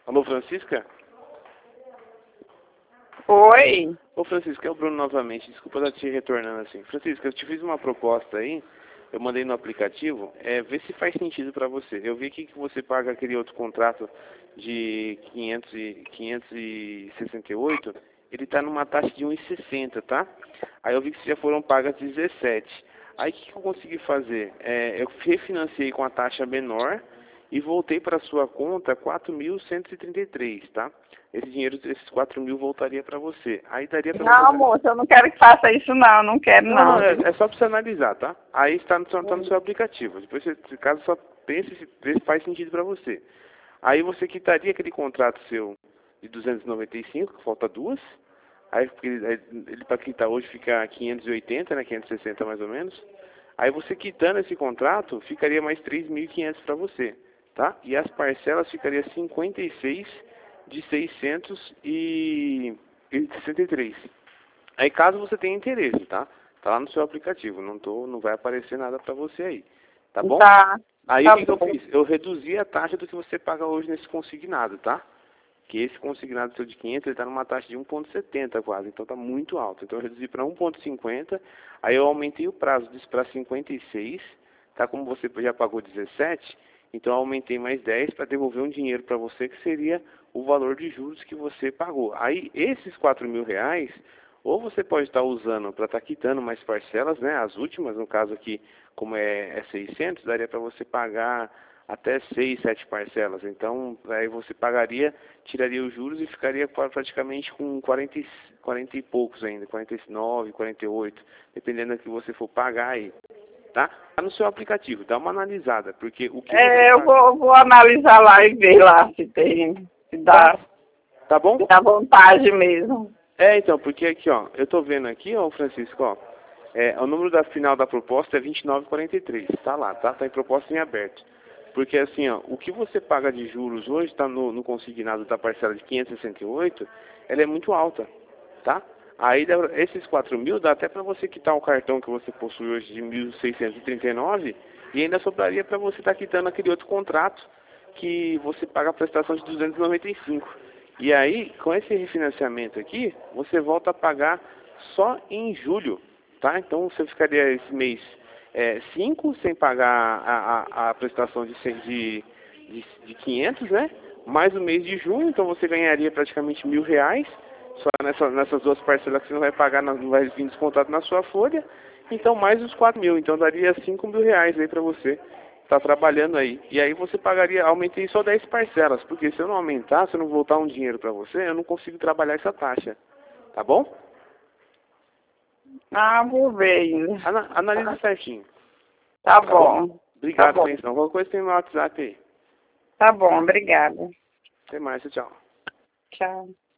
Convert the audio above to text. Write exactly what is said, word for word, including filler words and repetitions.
Alô, Francisca? Oi. Ô, Francisca, é o Bruno novamente. Desculpa estar te retornando assim. Francisca, eu te fiz uma proposta aí, eu mandei no aplicativo, é, vê se faz sentido para você. Eu vi aqui que você paga aquele outro contrato de quinhentos e, quinhentos e sessenta e oito, ele está numa taxa de um e sessenta, tá? Aí eu vi que já foram pagas dezessete. Aí o que, que eu consegui fazer? É, eu refinanciei com a taxa menor e voltei para a sua conta quatro mil cento e trinta e três, tá? Esse dinheiro, esses quatro mil voltaria para você. Aí daria para Não, você... moça, eu não quero que faça isso não, não quero Não, não, não. é, é só para você analisar, tá? Aí está no, tá no seu aplicativo. Depois, você, caso só pense se vê se faz sentido para você. Aí você quitaria aquele contrato seu de duzentos e noventa e cinco, que falta duas. Aí ele, ele para quitar hoje fica quinhentos e oitenta, né? quinhentos e sessenta mais ou menos. Aí você quitando esse contrato, ficaria mais três mil e quinhentos para você, tá? E as parcelas ficariam cinquenta e seis de seiscentos e sessenta e três. Aí caso você tenha interesse, tá? Tá lá no seu aplicativo, não tô, não vai aparecer nada para você aí, tá bom? Tá, Aí tá o que, que eu bom. fiz? Eu reduzi a taxa do que você paga hoje nesse consignado, tá? Que esse consignado seu de quinhentos, ele está numa taxa de um vírgula setenta quase, então está muito alto. Então eu reduzi para um vírgula cinquenta, aí eu aumentei o prazo disso para cinquenta e seis, tá? Como você já pagou dezessete, então eu aumentei mais dez para devolver um dinheiro para você que seria o valor de juros que você pagou. Aí esses quatro mil reais, ou você pode estar usando para estar quitando mais parcelas, né? As últimas, no caso aqui, como é, é seiscentos, daria para você pagar até seis, sete parcelas. Então, aí você pagaria, tiraria os juros e ficaria praticamente com quarenta, quarenta e poucos ainda, quarenta e nove, quarenta e oito, dependendo do que você for pagar aí, tá? Tá no seu aplicativo, dá uma analisada, porque o que você É, eu paga... vou, vou analisar lá e ver lá se tem, se dá, Tá, tá bom? se dá vontade mesmo. É, então, porque aqui, ó, eu tô vendo aqui, ó, Francisco, ó, é, o número da final da proposta é vinte e nove quarenta e três, tá lá, tá? Tá em proposta em aberto. Porque assim, ó, o que você paga de juros hoje, tá no, no consignado da parcela de quinhentos e sessenta e oito, ela é muito alta, tá? Aí esses quatro mil dá até para você quitar o cartão que você possui hoje de mil seiscentos e trinta e nove e ainda sobraria para você estar tá quitando aquele outro contrato que você paga a prestação de duzentos e noventa e cinco. E aí, com esse refinanciamento aqui, você volta a pagar só em julho, tá? Então você ficaria esse mês é, cinco sem pagar a, a, a prestação de, de, de, de quinhentos, né? Mais o mês de junho, então você ganharia praticamente mil reais, só nessa, nessas duas parcelas que você não vai pagar, não vai vir descontado na sua folha. Então mais os quatro mil, então daria cinco mil reais aí para você tá trabalhando aí. E aí você pagaria, aumentei só dez parcelas, porque se eu não aumentar, se eu não voltar um dinheiro para você, eu não consigo trabalhar essa taxa. Tá bom? Ah, vou ver ainda. Ana, analisa certinho. Tá Tá bom? bom, tá Obrigado, bom, atenção. Qualquer coisa tem meu WhatsApp aí. tá bom, obrigada. Até mais, tchau. Tchau.